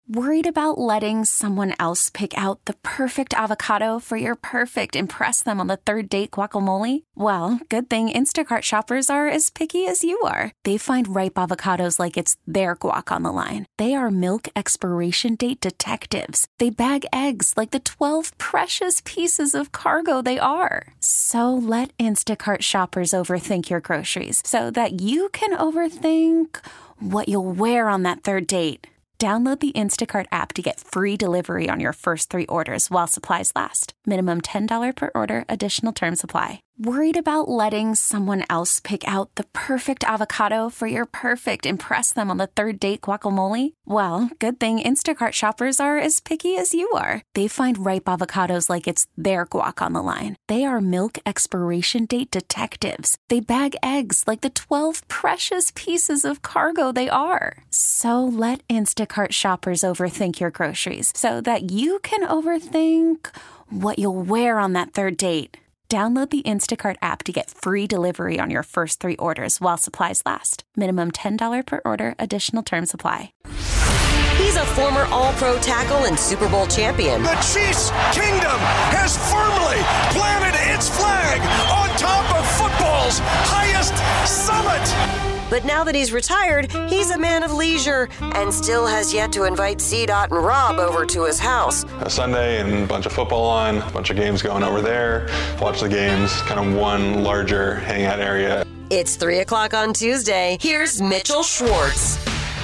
Worried about letting someone else pick out the perfect avocado for your perfect impress them on the third date guacamole? Well, good thing Instacart shoppers are as picky as you are. They find ripe avocados like it's their guac on the line. They are milk expiration date detectives. They bag eggs like the 12 precious pieces of cargo they are. So let Instacart shoppers overthink your groceries so that you can overthink what you'll wear on that third date. Download the Instacart app to get free delivery on your first 3 orders while supplies last. Minimum $10 per order. Additional terms apply. Worried about letting someone else pick out the perfect avocado for your perfect impress them on the third date guacamole? Well, good thing Instacart shoppers are as picky as you are. They find ripe avocados like it's their guac on the line. They are milk expiration date detectives. They bag eggs like the 12 precious pieces of cargo they are. So let Instacart shoppers overthink your groceries so that you can overthink what you'll wear on that third date. Download the Instacart app to get free delivery on your first 3 orders while supplies last. Minimum $10 per order. Additional terms apply. He's a former All-Pro tackle and Super Bowl champion. The Chiefs' kingdom has firmly planted its flag on top of football's highest summit. But now that he's retired, he's a man of leisure and still has yet to invite C-Dot and Rob over to his house. A Sunday and a bunch of football on, a bunch of games going over there, watch the games, kind of one larger hangout area. It's 3 o'clock on Tuesday. Here's Mitchell Schwartz.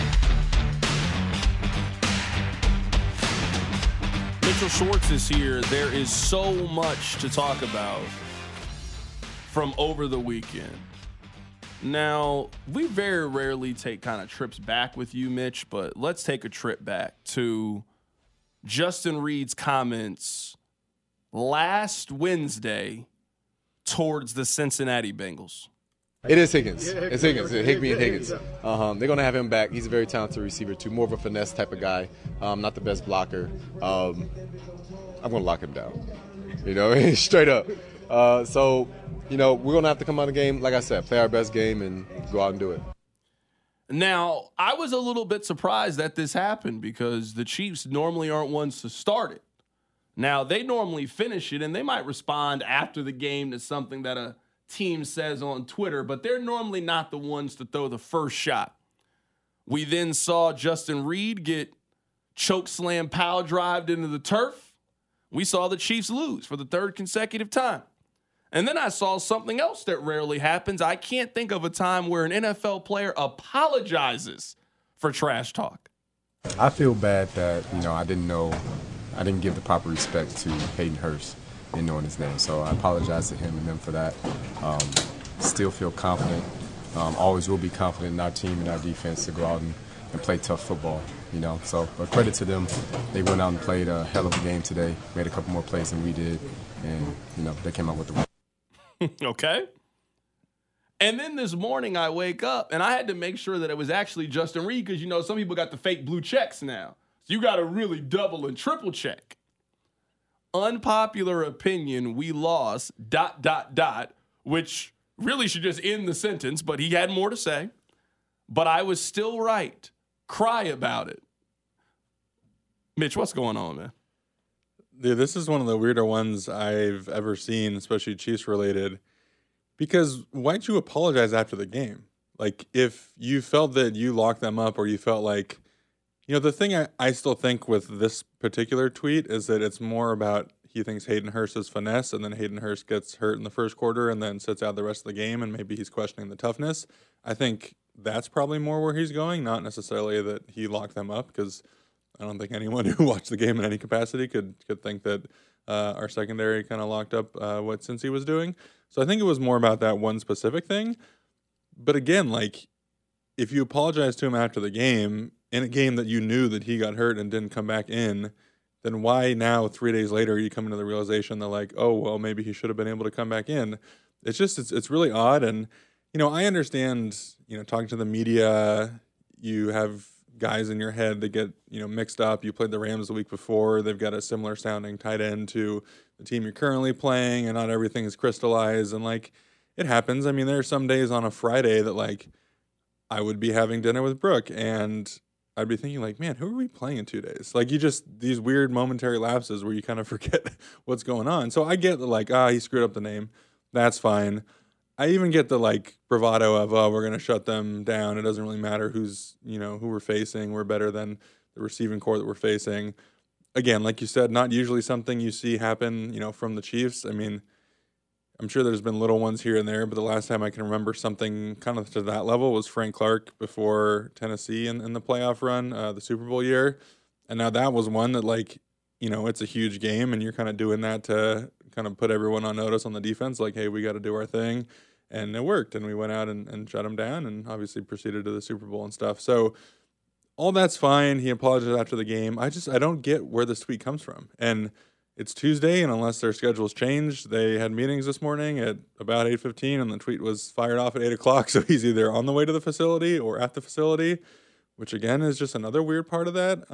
Mitchell Schwartz is here. There is so much to talk about from over the weekend. Now, we very rarely take kind of trips back with you, Mitch, but let's take a trip back to Justin Reid's comments last Wednesday towards the Cincinnati Bengals. It is Higgins. It's Higgins. Higbee and Higgins. They're going to have him back. He's a very talented receiver, too. More of a finesse type of guy. Not the best blocker. I'm going to lock him down. Straight up. So, we're going to have to come out of the game, like I said, play our best game and go out and do it. Now, I was a little bit surprised that this happened because the Chiefs normally aren't ones to start it. Now, they normally finish it, and they might respond after the game to something that a team says on Twitter, but they're normally not the ones to throw the first shot. We then saw Justin Reid get choke slam power drived into the turf. We saw the Chiefs lose for the 3rd consecutive time. And then I saw something else that rarely happens. I can't think of a time where an NFL player apologizes for trash talk. I feel bad that, I didn't give the proper respect to Hayden Hurst in knowing his name. So I apologize to him and them for that. Still feel confident. Always will be confident in our team and our defense to go out and play tough football, So, but credit to them. They went out and played a hell of a game today, made a couple more plays than we did, and, they came out with the win. Okay. And then this morning I wake up and I had to make sure that it was actually Justin Reid because, some people got the fake blue checks now. So you got to really double and triple check. Unpopular opinion, we lost, ... which really should just end the sentence, but he had more to say. But I was still right. Cry about it. Mitch, what's going on, man? Dude, this is one of the weirder ones I've ever seen, especially Chiefs related. Because why'd you apologize after the game? Like, if you felt that you locked them up or you felt like, the thing I still think with this particular tweet is that it's more about he thinks Hayden Hurst is finesse and then Hayden Hurst gets hurt in the first quarter and then sits out the rest of the game and maybe he's questioning the toughness. I think that's probably more where he's going, not necessarily that he locked them up, because I don't think anyone who watched the game in any capacity could think that our secondary kind of locked up what Cincy was doing. So I think it was more about that one specific thing. But again, like, if you apologize to him after the game, in a game that you knew that he got hurt and didn't come back in, then why now, 3 days later, you come into the realization that, like, oh, well, maybe he should have been able to come back in? It's just, it's really odd. And, I understand, talking to the media, you have guys in your head that get, mixed up. You played the Rams the week before. They've got a similar sounding tight end to the team you're currently playing, and not everything is crystallized. And, like, it happens. I mean, there are some days on a Friday that, like, I would be having dinner with Brooke, and I'd be thinking like, man, who are we playing in 2 days? Like these weird momentary lapses where you kind of forget what's going on. So I get the like, he screwed up the name. That's fine. I even get the like bravado of, we're going to shut them down. It doesn't really matter who we're facing. We're better than the receiving core that we're facing. Again, like you said, not usually something you see happen, from the Chiefs. I mean, I'm sure there's been little ones here and there, but the last time I can remember something kind of to that level was Frank Clark before Tennessee in the playoff run, the Super Bowl year. And now that was one that, like, it's a huge game, and you're kind of doing that to kind of put everyone on notice on the defense, like, hey, we got to do our thing. And it worked, and we went out and shut them down and obviously proceeded to the Super Bowl and stuff. So all that's fine. He apologized after the game. I don't get where this tweet comes from. And it's Tuesday, and unless their schedule's changed, they had meetings this morning at about 8:15, and the tweet was fired off at 8 o'clock. So he's either on the way to the facility or at the facility, which again is just another weird part of that.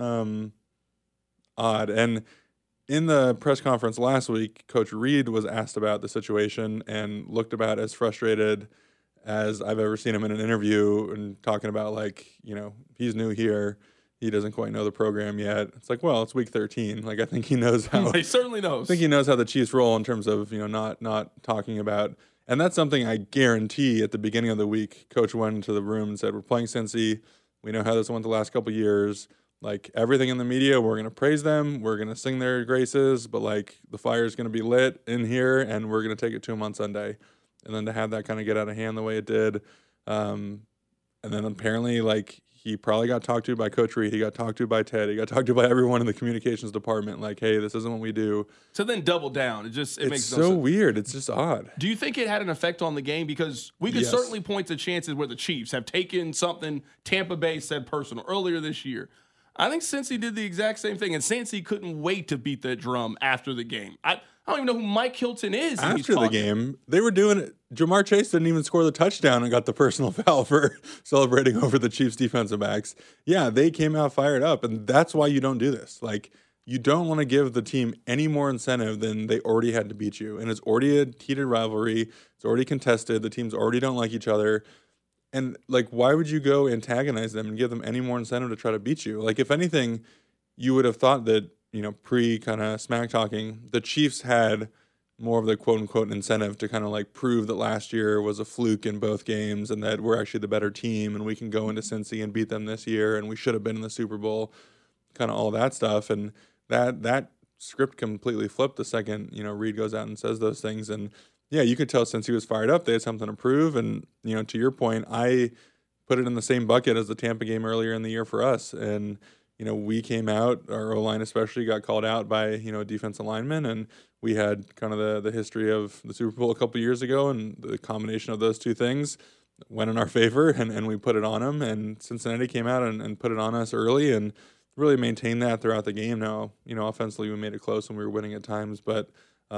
Odd. And in the press conference last week, Coach Reid was asked about the situation and looked about as frustrated as I've ever seen him in an interview, and talking about like, he's new here. He doesn't quite know the program yet. It's like, well, it's week 13. Like, I think he knows how. He certainly knows. I think he knows how the Chiefs roll in terms of, not talking about. And that's something I guarantee at the beginning of the week, Coach went into the room and said, we're playing Cincy. We know how this went the last couple of years. Like, everything in the media, we're going to praise them. We're going to sing their graces. But, like, the fire is going to be lit in here, and we're going to take it to them on Sunday. And then to have that kind of get out of hand the way it did. And then apparently, like, he probably got talked to by Coach Reid. He got talked to by Ted. He got talked to by everyone in the communications department. Like, hey, this isn't what we do. So then double down. It makes no sense. It's so weird. It's just odd. Do you think it had an effect on the game? Because we could certainly point to chances where the Chiefs have taken something Tampa Bay said personal earlier this year. I think Cincy did the exact same thing, and Cincy couldn't wait to beat that drum after the game. I don't even know who Mike Hilton is. After the game, they were doing it. Jamar Chase didn't even score the touchdown and got the personal foul for celebrating over the Chiefs defensive backs. Yeah, they came out fired up, and that's why you don't do this. Like, you don't want to give the team any more incentive than they already had to beat you. And it's already a heated rivalry. It's already contested. The teams already don't like each other. And, like, why would you go antagonize them and give them any more incentive to try to beat you? Like, if anything, you would have thought that, pre kind of smack talking, the Chiefs had more of the quote unquote incentive to kind of like prove that last year was a fluke in both games and that we're actually the better team and we can go into Cincy and beat them this year and we should have been in the Super Bowl, kind of all that stuff. And that script completely flipped the second, Reid goes out and says those things. And yeah, you could tell since he was fired up, they had something to prove. And, to your point, I put it in the same bucket as the Tampa game earlier in the year for us. And, we came out, our O-line especially got called out by, a defensive lineman, and we had kind of the history of the Super Bowl a couple years ago, and the combination of those two things went in our favor, and we put it on them. And Cincinnati came out and put it on us early and really maintained that throughout the game. Now, offensively we made it close and we were winning at times, but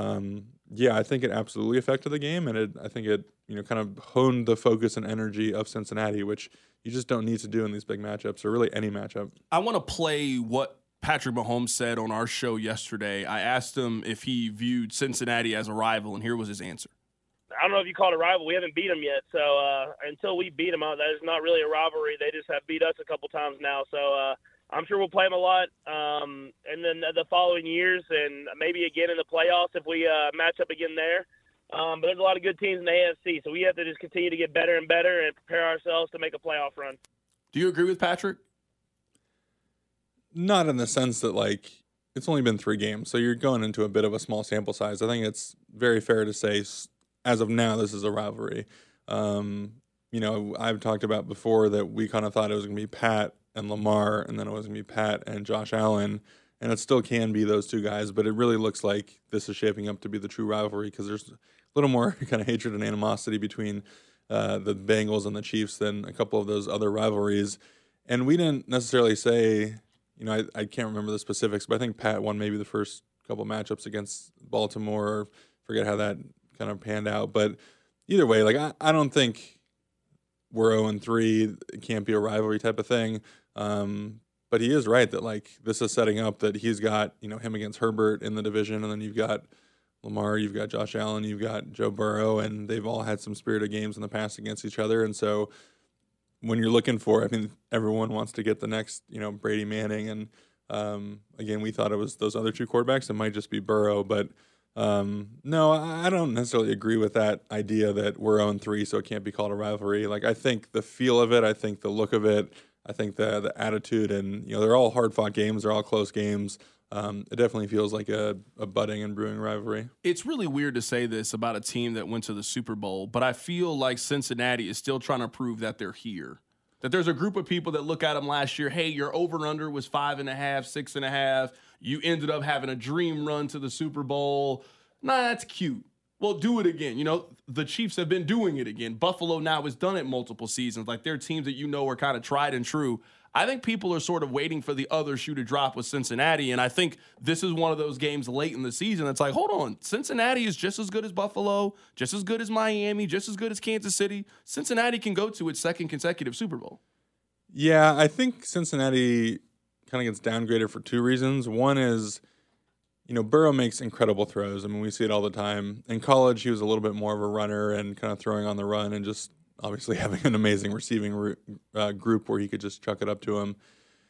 yeah, I think it absolutely affected the game, and I think it kind of honed the focus and energy of Cincinnati, which you just don't need to do in these big matchups or really any matchup. I want to play what Patrick Mahomes said on our show yesterday. I asked him if he viewed Cincinnati as a rival, and here was his answer. I don't know if you call it a rival. We haven't beat them yet, so until we beat them, that is not really a rivalry. They just have beat us a couple times now, so I'm sure we'll play them a lot, and then the following years, and maybe again in the playoffs if we match up again there. But there's a lot of good teams in the AFC, so we have to just continue to get better and better and prepare ourselves to make a playoff run. Do you agree with Patrick? Not in the sense that, like, it's only been 3 games, so you're going into a bit of a small sample size. I think it's very fair to say, as of now, this is a rivalry. I've talked about before that we kind of thought it was going to be Pat and Lamar, and then it was going to be Pat and Josh Allen, and it still can be those two guys, but it really looks like this is shaping up to be the true rivalry because there's a little more kind of hatred and animosity between the Bengals and the Chiefs than a couple of those other rivalries. And we didn't necessarily say, I can't remember the specifics, but I think Pat won maybe the first couple matchups against Baltimore. Forget how that kind of panned out. But either way, like I don't think we're 0-3. It can't be a rivalry type of thing. But he is right that, like, this is setting up that he's got, him against Herbert in the division, and then you've got Lamar, you've got Josh Allen, you've got Joe Burrow, and they've all had some spirited games in the past against each other. And so when you're looking for, I mean, everyone wants to get the next, Brady Manning. And again, we thought it was those other two quarterbacks. It might just be Burrow. But no, I don't necessarily agree with that idea that we're 0-3, so it can't be called a rivalry. Like, I think the feel of it, I think the look of it, I think the attitude, and, they're all hard-fought games. They're all close games. It definitely feels like a budding and brewing rivalry. It's really weird to say this about a team that went to the Super Bowl, but I feel like Cincinnati is still trying to prove that they're here. That there's a group of people that look at them last year, hey, your over-under was 5.5, 6.5. You ended up having a dream run to the Super Bowl. Nah, that's cute. Well, do it again. The Chiefs have been doing it again. Buffalo now has done it multiple seasons. Like, they're teams that are kind of tried and true. I think people are sort of waiting for the other shoe to drop with Cincinnati, and I think this is one of those games late in the season that's like, hold on, Cincinnati is just as good as Buffalo, just as good as Miami, just as good as Kansas City. Cincinnati can go to its second consecutive Super Bowl. Yeah, I think Cincinnati kind of gets downgraded for two reasons. One is, Burrow makes incredible throws. I mean, we see it all the time. In college, he was a little bit more of a runner and kind of throwing on the run and just obviously having an amazing receiving group where he could just chuck it up to him.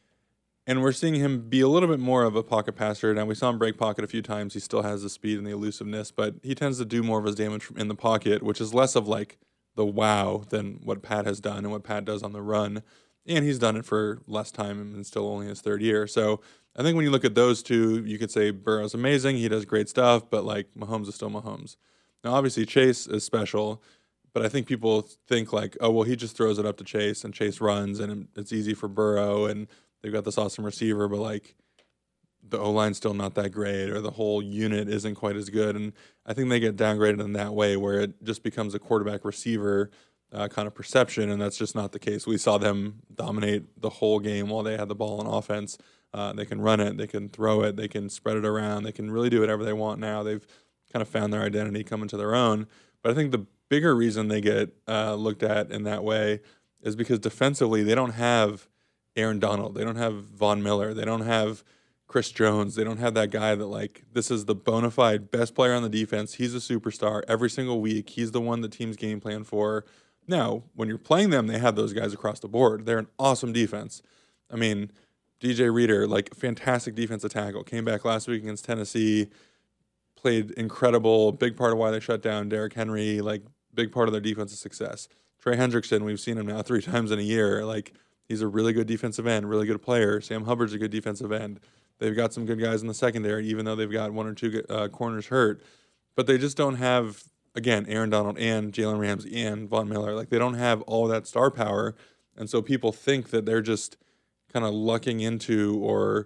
And we're seeing him be a little bit more of a pocket passer. Now, we saw him break pocket a few times. He still has the speed and the elusiveness, but he tends to do more of his damage in the pocket, which is less of like the wow than what Pat has done and what Pat does on the run. And he's done it for less time and still only his third year. So I think when you look at those two, you could say Burrow's amazing. He does great stuff, but like Mahomes is still Mahomes. Now, obviously, Chase is special. But I think people think like, oh, well, he just throws it up to Chase, and Chase runs, and it's easy for Burrow, and they've got this awesome receiver, but like the O-line's still not that great, or the whole unit isn't quite as good. And I think they get downgraded in that way where it just becomes a quarterback-receiver kind of perception, and that's just not the case. We saw them dominate the whole game while they had the ball on offense. They can run it, they can throw it, they can spread it around, they can really do whatever they want now. They've kind of found their identity coming to their own. But I think the bigger reason they get looked at in that way is because defensively they don't have Aaron Donald, they don't have Von Miller, they don't have Chris Jones, they don't have that guy that like this is the bona fide best player on the defense. He's a superstar every single week. He's the one the team's game plan for. Now, when you're playing them, they have those guys across the board. They're an awesome defense. I mean, DJ Reader, like fantastic defensive tackle, came back last week against Tennessee, played incredible, big part of why they shut down Derrick Henry, like big part of their defensive success. Trey Hendrickson, we've seen him now 3 times in a year. Like, he's a really good defensive end, really good player. Sam Hubbard's a good defensive end. They've got some good guys in the secondary, even though they've got 1 or 2 corners hurt. But they just don't have, again, Aaron Donald and Jalen Ramsey and Von Miller. Like, they don't have all that star power. And so people think that they're just kind of lucking into or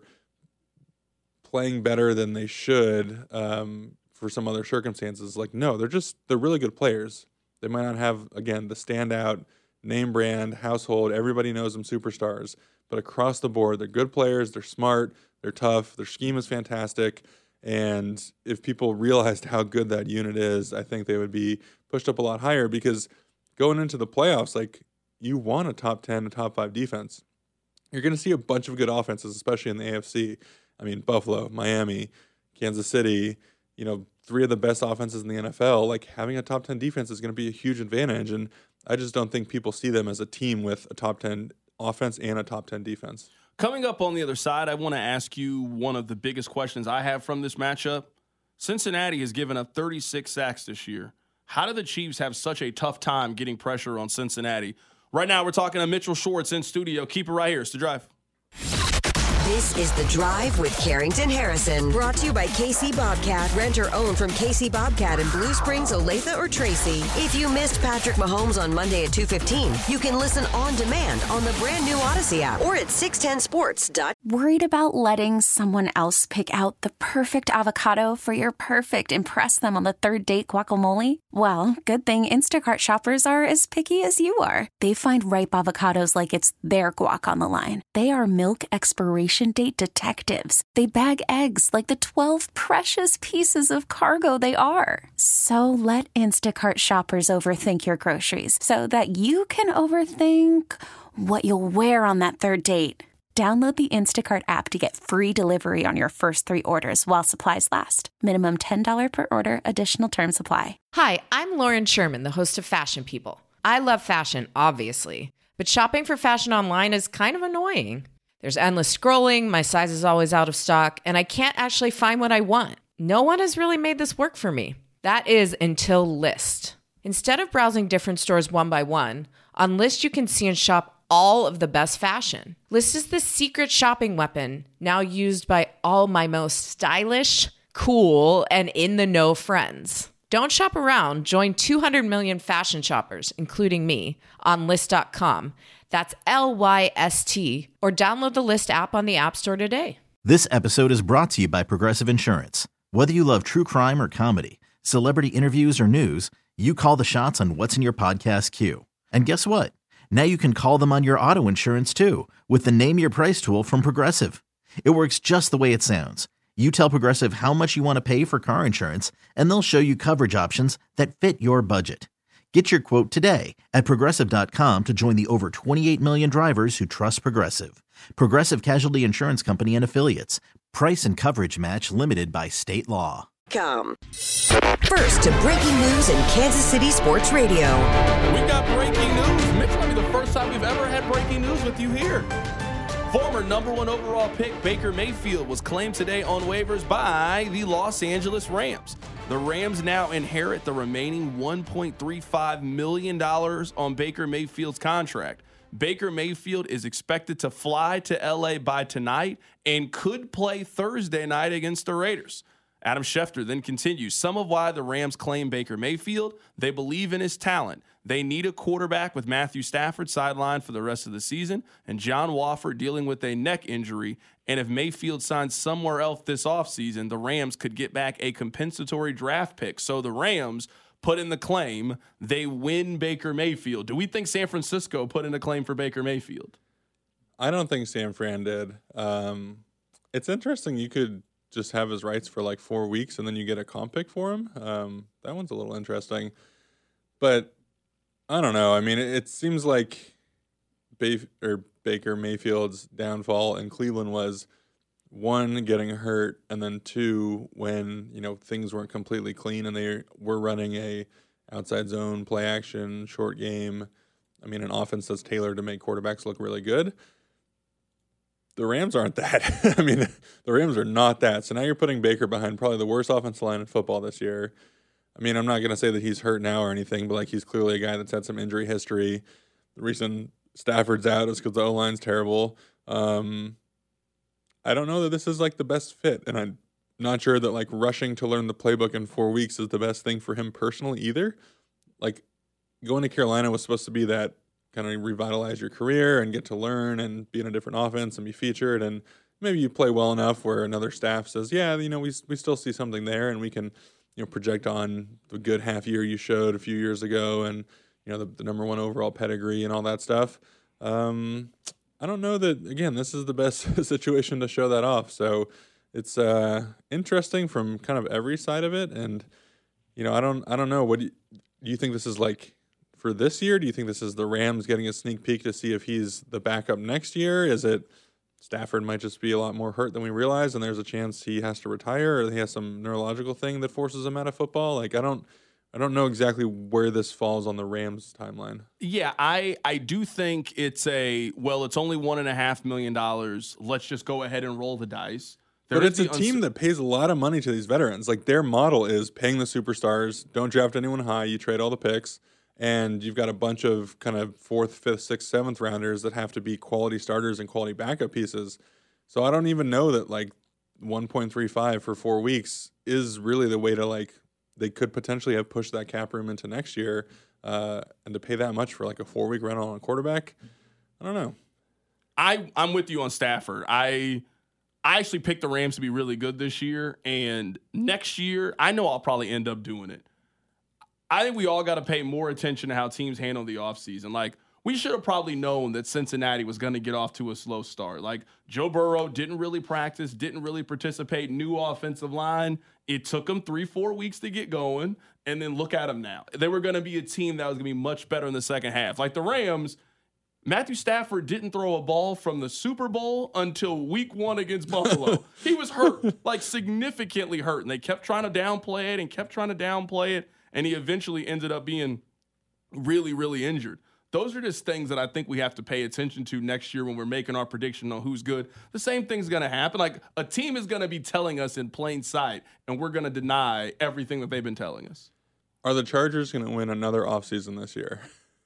playing better than they should for some other circumstances. Like, no, they're really good players. They might not have, again, the standout name brand, household, everybody knows them superstars. But across the board, they're good players, they're smart, they're tough, their scheme is fantastic. And if people realized how good that unit is, I think they would be pushed up a lot higher because going into the playoffs, like, you want a top 10, a top 5 defense. You're going to see a bunch of good offenses, especially in the AFC. I mean, Buffalo, Miami, Kansas City, 3 of the best offenses in the NFL. Like, having a top 10 defense is going to be a huge advantage. And I just don't think people see them as a team with a top 10 offense and a top 10 defense. Coming up on the other side, I want to ask you one of the biggest questions I have from this matchup. Cincinnati has given up 36 sacks this year. How do the Chiefs have such a tough time getting pressure on Cincinnati? Right now, we're talking to Mitchell Schwartz in studio. Keep it right here. It's The Drive. This is The Drive with Carrington Harrison. Brought to you by KC Bobcat. Rent or own from KC Bobcat in Blue Springs, Olathe, or Tracy. If you missed Patrick Mahomes on Monday at 2:15, you can listen on demand on the brand new Odyssey app or at 610sports.com. Worried about letting someone else pick out the perfect avocado for your perfect impress them on the third date guacamole? Well, good thing Instacart shoppers are as picky as you are. They find ripe avocados like it's their guac on the line. They are milk expiration date detectives. They bag eggs like the 12 precious pieces of cargo they are. So let Instacart shoppers overthink your groceries so that you can overthink what you'll wear on that third date. Download the Instacart app to get free delivery on your first 3 orders while supplies last. Minimum $10 per order. Additional terms apply. Hi, I'm Lauren Sherman, the host of Fashion People. I love fashion, obviously. But shopping for fashion online is kind of annoying. There's endless scrolling, my size is always out of stock, and I can't actually find what I want. No one has really made this work for me. That is until Lyst. Instead of browsing different stores one by one, on Lyst you can see and shop all of the best fashion. Lyst is the secret shopping weapon now used by all my most stylish, cool, and in-the-know friends. Don't shop around. Join 200 million fashion shoppers, including me, on Lyst.com. That's Lyst, or download the Lyst app on the App Store today. This episode is brought to you by Progressive Insurance. Whether you love true crime or comedy, celebrity interviews or news, you call the shots on what's in your podcast queue. And guess what? Now you can call them on your auto insurance too with the Name Your Price tool from Progressive. It works just the way it sounds. You tell Progressive how much you want to pay for car insurance, and they'll show you coverage options that fit your budget. Get your quote today at Progressive.com to join the over 28 million drivers who trust Progressive. Progressive Casualty Insurance Company and Affiliates. Price and coverage match limited by state law. First to breaking news in Kansas City Sports Radio. We got breaking news. Mitch, might be the first time we've ever had breaking news with you here. Former number 1 overall pick Baker Mayfield was claimed today on waivers by the Los Angeles Rams. The Rams now inherit the remaining $1.35 million on Baker Mayfield's contract. Baker Mayfield is expected to fly to LA by tonight and could play Thursday night against the Raiders. Adam Schefter then continues, some of why the Rams claim Baker Mayfield: they believe in his talent. They need a quarterback with Matthew Stafford sidelined for the rest of the season and John Wofford dealing with a neck injury. And if Mayfield signs somewhere else this offseason, the Rams could get back a compensatory draft pick. So the Rams put in the claim they win Baker Mayfield. Do we think San Francisco put in a claim for Baker Mayfield? I don't think San Fran did. It's interesting. You could just have his rights for like 4 weeks and then you get a comp pick for him. That one's a little interesting. But I don't know. I mean, it seems like Baker Mayfield's downfall in Cleveland was, 1, getting hurt, and then 2, when, things weren't completely clean and they were running a outside zone, play action, short game. I mean, an offense that's tailored to make quarterbacks look really good. The Rams aren't that. I mean, the Rams are not that. So now you're putting Baker behind probably the worst offensive line in football this year. I mean, I'm not going to say that he's hurt now or anything, but like he's clearly a guy that's had some injury history. The reason Stafford's out is because the O-line's terrible. I don't know that this is like the best fit, and I'm not sure that like rushing to learn the playbook in 4 weeks is the best thing for him personally either. Like going to Carolina was supposed to be that kind of revitalize your career and get to learn and be in a different offense and be featured, and maybe you play well enough where another staff says, yeah, we still see something there and we can project on the good half year you showed a few years ago and, the number 1 overall pedigree and all that stuff. I don't know that, again, this is the best situation to show that off. So it's interesting from kind of every side of it. And, I don't know. What do you think this is like for this year? Do you think this is the Rams getting a sneak peek to see if he's the backup next year? Is it Stafford might just be a lot more hurt than we realize, and there's a chance he has to retire, or he has some neurological thing that forces him out of football? Like, I don't know exactly where this falls on the Rams timeline. Yeah, I do think it's it's only $1.5 million. Let's just go ahead and roll the dice. But it's a team that pays a lot of money to these veterans. Like, their model is paying the superstars, don't draft anyone high, you trade all the picks, and you've got a bunch of kind of 4th, 5th, 6th, 7th rounders that have to be quality starters and quality backup pieces. So I don't even know that like 1.35 for 4 weeks is really the way to like, they could potentially have pushed that cap room into next year, and to pay that much for like a 4-week rental on a quarterback. I don't know. I'm with you on Stafford. I actually picked the Rams to be really good this year, and next year I know I'll probably end up doing it. I think we all got to pay more attention to how teams handle the offseason. Like, we should have probably known that Cincinnati was going to get off to a slow start. Like, Joe Burrow didn't really practice, didn't really participate, new offensive line. It took them 3-4 weeks to get going, and then look at them now. They were going to be a team that was going to be much better in the second half. Like the Rams, Matthew Stafford didn't throw a ball from the Super Bowl until week 1 against Buffalo. He was hurt, like significantly hurt, and they kept trying to downplay it, and he eventually ended up being really, really injured. Those are just things that I think we have to pay attention to next year when we're making our prediction on who's good. The same thing's going to happen. Like, a team is going to be telling us in plain sight, and we're going to deny everything that they've been telling us. Are the Chargers going to win another offseason this year?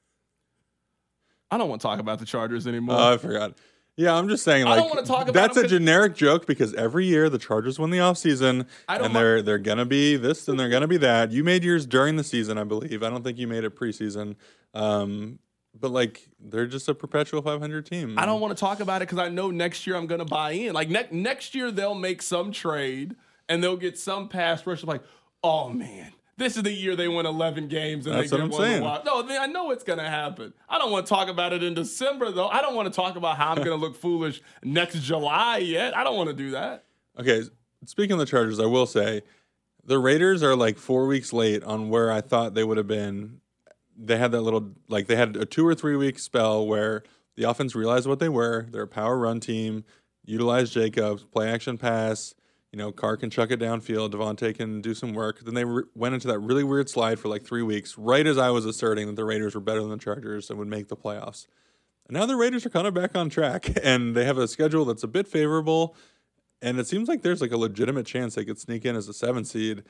I don't want to talk about the Chargers anymore. Oh, I forgot. Yeah, I'm just saying, like, I don't want to talk about that's them a generic joke because every year the Chargers win the offseason, and they're going to be this and they're going to be that. You made yours during the season, I believe. I don't think you made it preseason. But, like, they're just a perpetual 500 team. I don't want to talk about it because I know next year I'm going to buy in. Like, next year they'll make some trade, and they'll get some pass rush. Like, oh, man. This is the year they win 11 games and That's they get what I'm saying. No, I know it's going to happen. I don't want to talk about it in December, though. I don't want to talk about how I'm going to look foolish next July yet. I don't want to do that. Okay, speaking of the Chargers, I will say the Raiders are like 4 weeks late on where I thought they would have been. They had that little, like, they had a 2 or 3 week spell where the offense realized what they were. They're a power run team, utilize Jacobs, play action pass. You know, Carr can chuck it downfield. Devontae can do some work. Then they went into that really weird slide for like 3 weeks, right as I was asserting that the Raiders were better than the Chargers and would make the playoffs. And now the Raiders are kind of back on track, and they have a schedule that's a bit favorable, and it seems like there's like a legitimate chance they could sneak in as a 7 seed.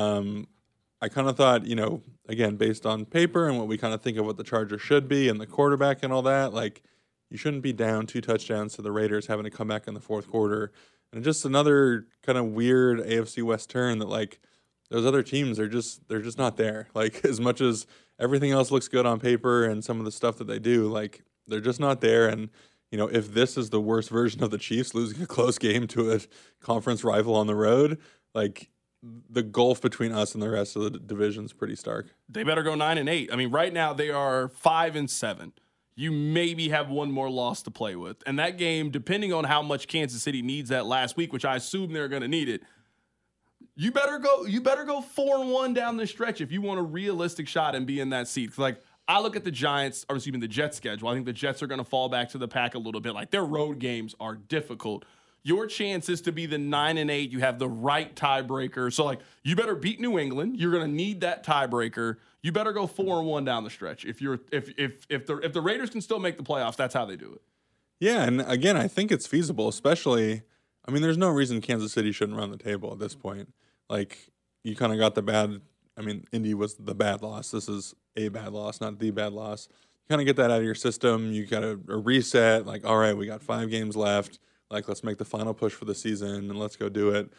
I kind of thought, you know, again, based on paper and what we kind of think of what the Chargers should be and the quarterback and all that, like, you shouldn't be down 2 touchdowns to the Raiders having to come back in the fourth quarter. And just another kind of weird AFC West turn that, like, those other teams they're just not there. Like, as much as everything else looks good on paper and some of the stuff that they do, like, they're just not there. And, you know, if this is the worst version of the Chiefs losing a close game to a conference rival on the road, like, the gulf between us and the rest of the division is pretty stark. They better go 9-8. I mean, right now they are 5-7. You maybe have one more loss to play with. And that game, depending on how much Kansas City needs that last week, which I assume they're going to need it, you better go 4-1 down the stretch if you want a realistic shot and be in that seat. Like, I look at the Giants, or excuse me, the Jets schedule. I think the Jets are going to fall back to the pack a little bit. Like, their road games are difficult. Your chance is to be the 9-8. You have the right tiebreaker. So, like, you better beat New England. You're going to need that tiebreaker. You better go 4-1 down the stretch. If the Raiders can still make the playoffs, that's how they do it. Yeah, and again, I think it's feasible, especially, I mean, there's no reason Kansas City shouldn't run the table at this point. Like, you kind of got the bad, I mean, Indy was the bad loss. This is a bad loss, not the bad loss. You kind of get that out of your system. You got a reset, like, all right, we got 5 games left. Like, let's make the final push for the season and let's go do it.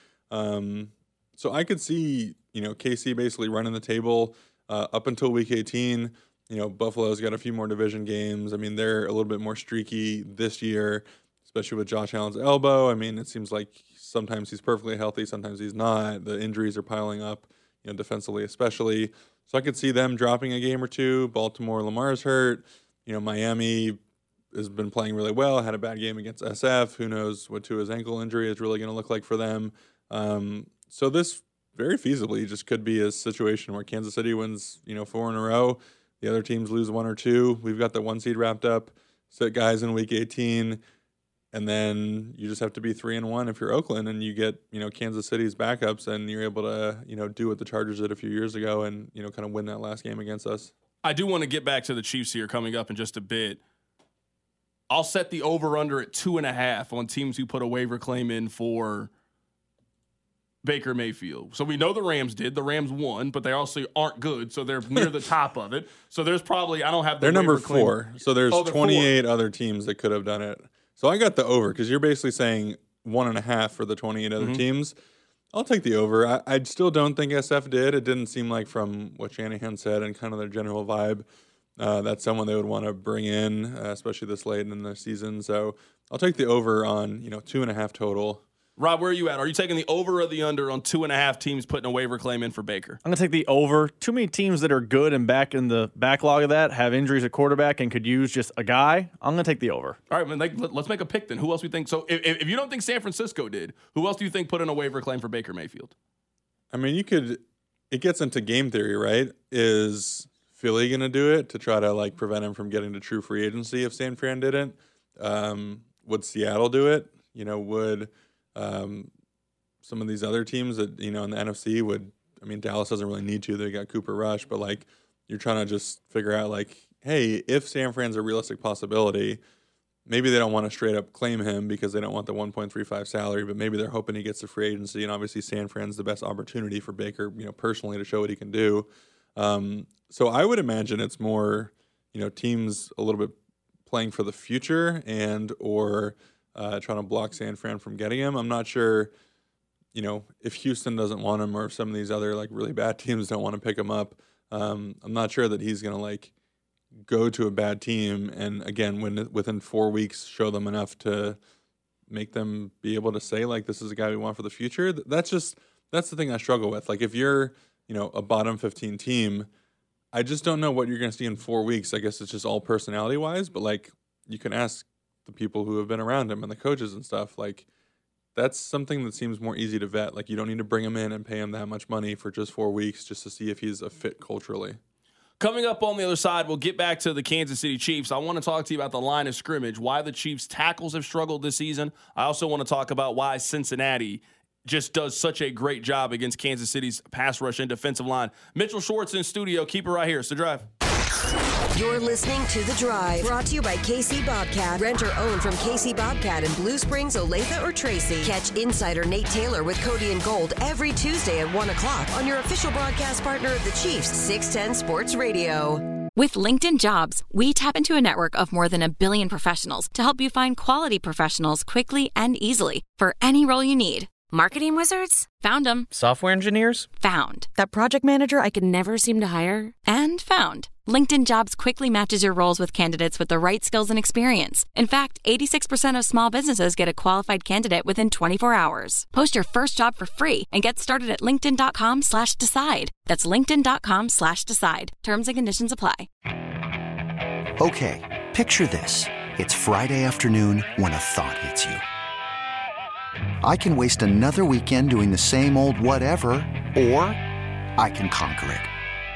So I could see, you know, KC basically running the table up until week 18. You know, Buffalo's got a few more division games. I mean, they're a little bit more streaky this year, especially with Josh Allen's elbow. I mean, it seems like sometimes he's perfectly healthy, sometimes he's not. The injuries are piling up, you know, defensively especially. So I could see them dropping a game or two. Baltimore, Lamar's hurt. You know, Miami has been playing really well, had a bad game against SF. Who knows what Tua's ankle injury is really going to look like for them. So this very feasibly just could be a situation where Kansas City wins, you know, 4 in a row. The other teams lose 1 or 2. We've got the 1 seed wrapped up. Sit guys in week 18. And then you just have to be 3-1 if you're Oakland, and you get, you know, Kansas City's backups, and you're able to, you know, do what the Chargers did a few years ago and, you know, kind of win that last game against us. I do want to get back to the Chiefs here coming up in just a bit. I'll set the over-under at 2.5 on teams who put a waiver claim in for Baker Mayfield. So we know the Rams did. The Rams won, but they also aren't good, so they're near the top of it. So there's probably, I don't have the They're number claim. 4, so there's 28 other teams that could have done it. So I got the over, because you're basically saying 1.5 for the 28 other teams. I'll take the over. I still don't think SF did. It didn't seem like, from what Shanahan said and kind of their general vibe, that's someone they would want to bring in, especially this late in the season. So I'll take the over on, you know, 2.5 total. Rob, where are you at? Are you taking the over or the under on 2.5 teams putting a waiver claim in for Baker? I'm going to take the over. Too many teams that are good and back in the backlog of that have injuries at quarterback and could use just a guy. I'm going to take the over. All right, let's make a pick then. Who else we think? So if you don't think San Francisco did, who else do you think put in a waiver claim for Baker Mayfield? I mean, it gets into game theory, right? Is Philly going to do it to try to, like, prevent him from getting to true free agency if San Fran didn't? Would Seattle do it? You know, would some of these other teams that, you know, in the NFC would, I mean, Dallas doesn't really need to. They got Cooper Rush, but, like, you're trying to just figure out, like, hey, if San Fran's a realistic possibility, maybe they don't want to straight up claim him because they don't want the 1.35 salary, but maybe they're hoping he gets the free agency. And obviously San Fran's the best opportunity for Baker, personally to show what he can do. So I would imagine it's more, teams a little bit playing for the future and or trying to block San Fran from getting him. I'm not sure, if Houston doesn't want him or if some of these other like really bad teams don't want to pick him up. I'm not sure that he's going to like go to a bad team and again within 4 weeks show them enough to make them be able to say like this is a guy we want for the future. That's the thing I struggle with. Like if you're a bottom 15 team, I just don't know what you're going to see in 4 weeks. I guess it's just all personality wise, but like you can ask the people who have been around him and the coaches and stuff. Like that's something that seems more easy to vet. Like you don't need to bring him in and pay him that much money for just 4 weeks just to see if he's a fit culturally. Coming up on the other side, we'll get back to the Kansas City Chiefs. I want to talk to you about the line of scrimmage, why the Chiefs' tackles have struggled this season. I also want to talk about why Cincinnati just does such a great job against Kansas City's pass rush and defensive line. Mitchell Schwartz in studio. Keep it right here. It's The Drive. You're listening to The Drive, brought to you by KC Bobcat. Rent or own from KC Bobcat in Blue Springs, Olathe, or Tracy. Catch insider Nate Taylor with Cody and Gold every Tuesday at 1 o'clock on your official broadcast partner of the Chiefs, 610 Sports Radio. With LinkedIn Jobs, we tap into a network of more than 1 billion professionals to help you find quality professionals quickly and easily for any role you need. Marketing wizards? Found them. Software engineers? Found. That project manager I could never seem to hire? And found. LinkedIn Jobs quickly matches your roles with candidates with the right skills and experience. In fact, 86% of small businesses get a qualified candidate within 24 hours. Post your first job for free and get started at linkedin.com/decide. That's linkedin.com/decide. Terms and conditions apply. Okay, picture this. It's Friday afternoon when a thought hits you. I can waste another weekend doing the same old whatever, or I can conquer it.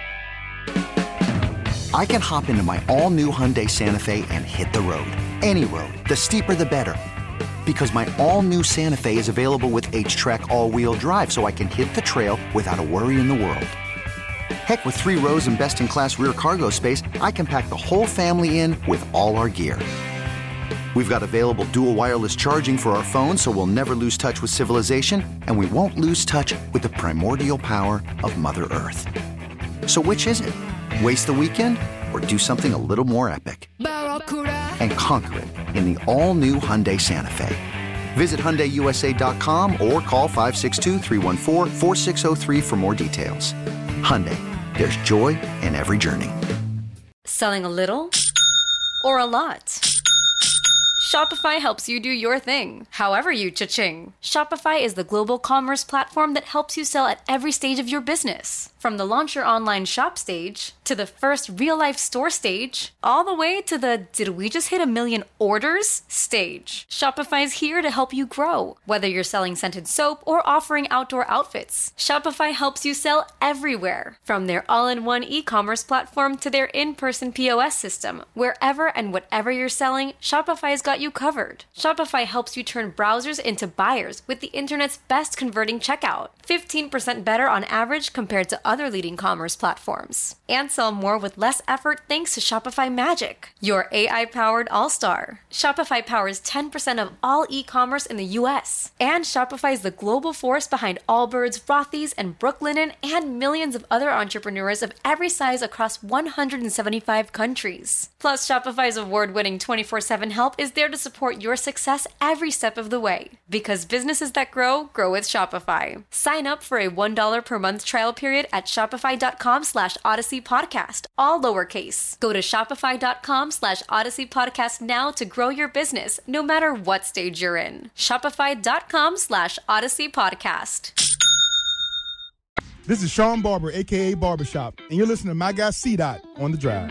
I can hop into my all-new Hyundai Santa Fe and hit the road. Any road. The steeper, the better. Because my all-new Santa Fe is available with H-Track all-wheel drive, so I can hit the trail without a worry in the world. Heck, with 3 rows and best-in-class rear cargo space, I can pack the whole family in with all our gear. We've got available dual wireless charging for our phones, so we'll never lose touch with civilization, and we won't lose touch with the primordial power of Mother Earth. So which is it? Waste the weekend or do something a little more epic? And conquer it in the all-new Hyundai Santa Fe. Visit HyundaiUSA.com or call 562-314-4603 for more details. Hyundai, there's joy in every journey. Selling a little or a lot? Shopify helps you do your thing, however you cha-ching. Shopify is the global commerce platform that helps you sell at every stage of your business. From the launch your online shop stage, to the first real-life store stage, all the way to the did we just hit 1 million orders stage. Shopify is here to help you grow. Whether you're selling scented soap or offering outdoor outfits, Shopify helps you sell everywhere. From their all-in-one e-commerce platform to their in-person POS system, wherever and whatever you're selling, Shopify's got you covered. Shopify helps you turn browsers into buyers with the internet's best converting checkout. 15% better on average compared to other leading commerce platforms. And sell more with less effort thanks to Shopify Magic, your AI-powered all-star. Shopify powers 10% of all e-commerce in the US. And Shopify is the global force behind Allbirds, Rothy's, and Brooklinen, and millions of other entrepreneurs of every size across 175 countries. Plus, Shopify's award-winning 24/7 help is there to support your success every step of the way. Because businesses that grow, grow with Shopify. Sign up for a $1 per month trial period at shopify.com/Odyssey Podcast, all lowercase. Go to shopify.com/Odyssey Podcast now to grow your business, no matter what stage you're in. Shopify.com/Odyssey Podcast. This is Sean Barber, a.k.a. Barbershop, and you're listening to my guy C-Dot on The Drive.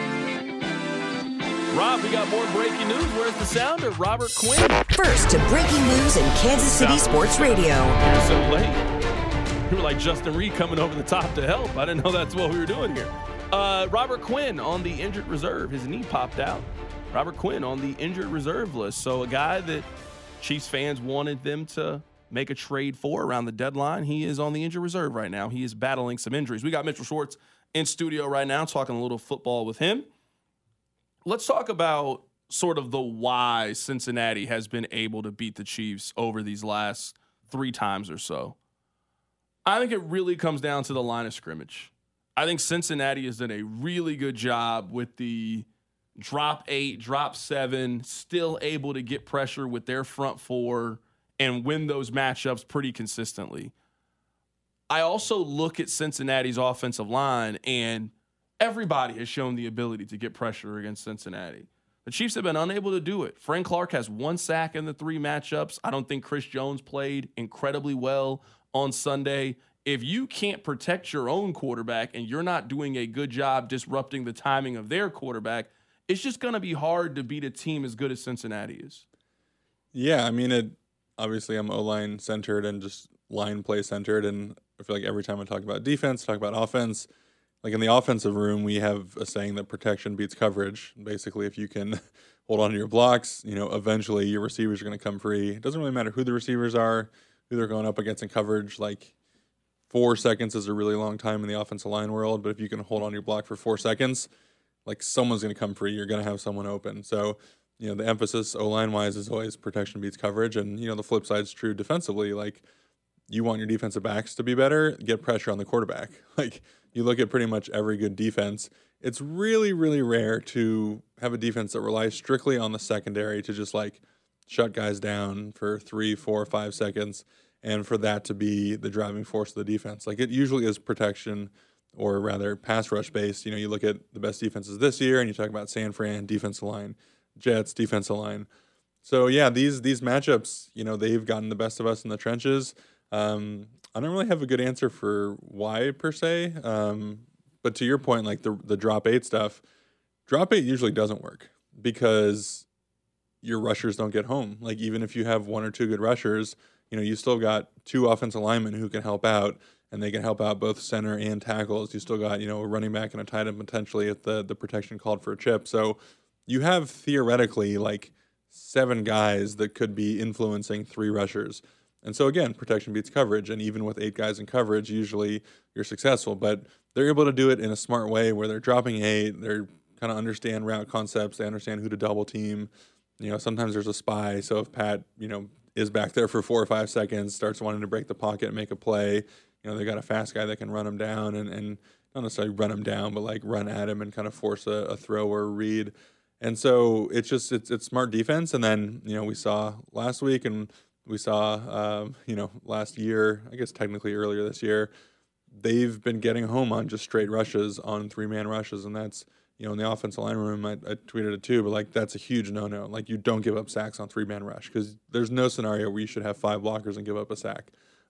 Rob, we got more breaking news. Where's the sounder? Robert Quinn. First to breaking news in Kansas City Sports Radio. You're so late. You were like Justin Reed coming over the top to help. I didn't know that's what we were doing here. Robert Quinn on the injured reserve. His knee popped out. Robert Quinn on the injured reserve list. So a guy that Chiefs fans wanted them to make a trade for around the deadline, he is on the injured reserve right now. He is battling some injuries. We got Mitchell Schwartz in studio right now talking a little football with him. Let's talk about sort of the why Cincinnati has been able to beat the Chiefs over these last 3 times or so. I think it really comes down to the line of scrimmage. I think Cincinnati has done a really good job with the drop 8, drop 7, still able to get pressure with their front 4 and win those matchups pretty consistently. I also look at Cincinnati's offensive line, and everybody has shown the ability to get pressure against Cincinnati. The Chiefs have been unable to do it. Frank Clark has 1 sack in the 3 matchups. I don't think Chris Jones played incredibly well on Sunday. If you can't protect your own quarterback and you're not doing a good job disrupting the timing of their quarterback, it's just going to be hard to beat a team as good as Cincinnati is. Yeah, I mean, obviously I'm O-line centered and just line play centered, and I feel like every time I talk about defense, talk about offense, like in the offensive room, we have a saying that protection beats coverage. Basically, if you can hold on to your blocks, eventually your receivers are going to come free. It doesn't really matter who the receivers are, who they're going up against in coverage. Like 4 seconds is a really long time in the offensive line world, but if you can hold on to your block for 4 seconds, like someone's going to come free. You're going to have someone open. So, the emphasis O-line wise is always protection beats coverage. And, the flip side is true defensively. Like you want your defensive backs to be better, get pressure on the quarterback. Like you look at pretty much every good defense, it's really, really rare to have a defense that relies strictly on the secondary to just like shut guys down for 3, 4, 5 seconds. And for that to be the driving force of the defense. Like it usually is protection, or rather pass rush based. You look at the best defenses this year and you talk about San Fran, defensive line, Jets, defensive line. So yeah, these matchups, they've gotten the best of us in the trenches. I don't really have a good answer for why per se. But to your point, like the drop 8 stuff, drop 8 usually doesn't work because your rushers don't get home. Like even if you have 1 or 2 good rushers, you still got 2 offensive linemen who can help out, and they can help out both center and tackles. You still got, a running back and a tight end potentially if the protection called for a chip. So you have theoretically like 7 guys that could be influencing 3 rushers. And so again, protection beats coverage. And even with 8 guys in coverage, usually you're successful. But they're able to do it in a smart way where they're dropping 8. They're kind of understand route concepts. They understand who to double team. Sometimes there's a spy. So if Pat, is back there for 4 or 5 seconds, starts wanting to break the pocket and make a play, they got a fast guy that can run him down and not necessarily run him down, but like run at him and kind of force a throw or a read. And so it's smart defense. And then, we saw last week and we saw, last year, I guess technically earlier this year, they've been getting home on just straight rushes, on 3-man rushes. And that's, in the offensive line room, I tweeted it too, but like that's a huge no-no. Like you don't give up sacks on 3-man rush because there's no scenario where you should have 5 blockers and give up a sack.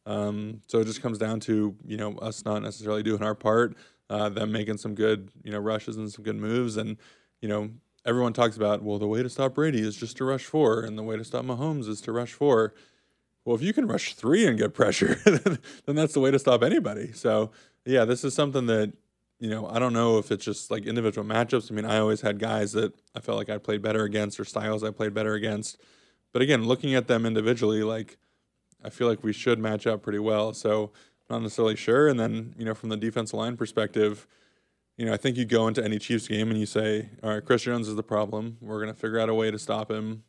So it just comes down to, us not necessarily doing our part, them making some good, rushes and some good moves. And, everyone talks about, well, the way to stop Brady is just to rush 4 and the way to stop Mahomes is to rush 4. Well, if you can rush 3 and get pressure, then that's the way to stop anybody. So yeah, this is something that, I don't know if it's just like individual matchups. I mean, I always had guys that I felt like I played better against or styles I played better against. But again, looking at them individually, like I feel like we should match up pretty well. So I'm not necessarily sure. And then, from the defensive line perspective, I think you go into any Chiefs game and you say, all right, Chris Jones is the problem. We're going to figure out a way to stop him.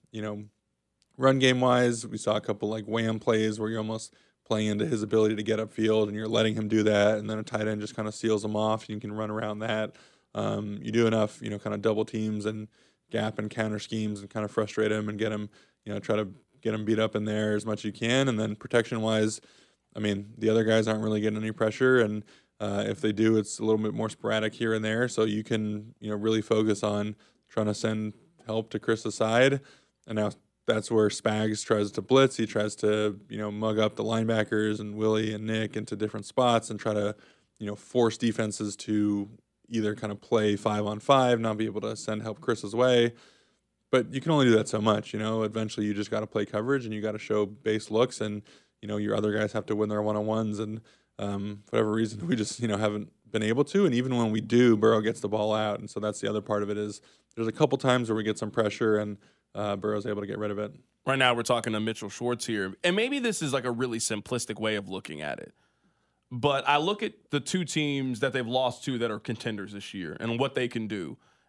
Run game wise, we saw a couple like wham plays where you're almost playing into his ability to get upfield and you're letting him do that. And then a tight end just kind of seals him off. You can run around that. You do enough, kind of double teams and gap and counter schemes and kind of frustrate him and get him, try to get him beat up in there as much as you can. And then protection wise, I mean, the other guys aren't really getting any pressure. And if they do, it's a little bit more sporadic here and there. So you can, really focus on trying to send help to Chris's side. And now that's where Spags tries to blitz. He tries to, mug up the linebackers and Willie and Nick into different spots and try to, force defenses to either kind of play 5-on-5, not be able to send help Chris's way. But you can only do that so much, Eventually you just got to play coverage and you got to show base looks and, your other guys have to win their one-on-ones. And for whatever reason, we just, haven't been able to. And even when we do, Burrow gets the ball out. And so that's the other part of it is there's a couple times where we get some pressure and Burrow's able to get rid of it. Right now we're talking to Mitchell Schwartz here. And maybe this is like a really simplistic way of looking at it. But I look at the 2 teams that they've lost to that are contenders this year and what they can do.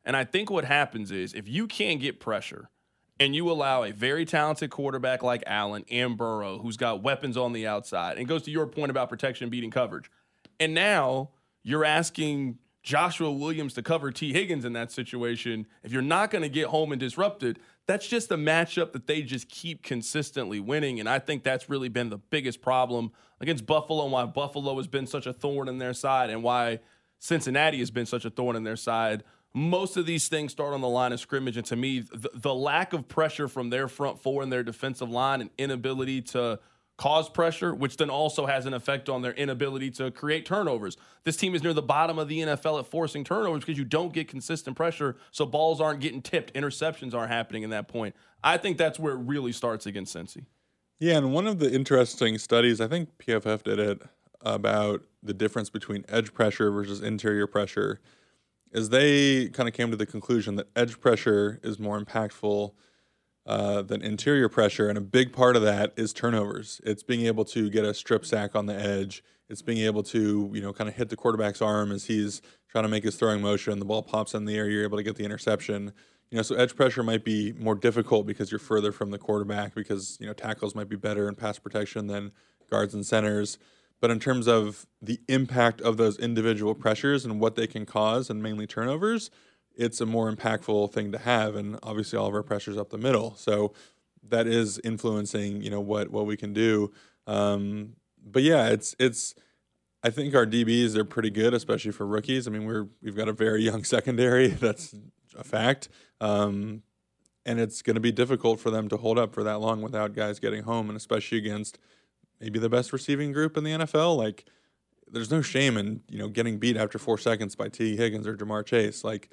And I think what happens is if you can't get pressure and you allow a very talented quarterback like Allen and Burrow, who's got weapons on the outside, and goes to your point about protection beating coverage, and now you're asking Joshua Williams to cover T. Higgins in that situation, if you're not going to get home and disrupted, that's just a matchup that they just keep consistently winning. And I think that's really been the biggest problem against Buffalo, and why Buffalo has been such a thorn in their side, and why Cincinnati has been such a thorn in their side. Most of these things start on the line of scrimmage, and to me, the lack of pressure from their front four and their defensive line and inability to cause pressure, which then also has an effect on their inability to create turnovers. This team is near the bottom of the NFL at forcing turnovers because you don't get consistent pressure, so balls aren't getting tipped, interceptions aren't happening in that point. I think that's where it really starts against Cincy. Yeah, and one of the interesting studies, I think PFF did it, about the difference between edge pressure versus interior pressure, is they kind of came to the conclusion that edge pressure is more impactful than interior pressure, and a big part of that is turnovers. It's being able to get a strip sack on the edge. It's being able to, kind of hit the quarterback's arm as he's trying to make his throwing motion. The ball pops in the air. You're able to get the interception. So edge pressure might be more difficult because you're further from the quarterback, because, tackles might be better in pass protection than guards and centers. But in terms of the impact of those individual pressures and what they can cause, and mainly turnovers, it's a more impactful thing to have. And obviously all of our pressure's up the middle. So that is influencing, what we can do. But yeah, it's I think our DBs are pretty good, especially for rookies. I mean, we've got a very young secondary. That's a fact. And it's going to be difficult for them to hold up for that long without guys getting home, and especially against maybe the best receiving group in the NFL. Like, there's no shame in, getting beat after 4 seconds by T. Higgins or Jamar Chase. Like,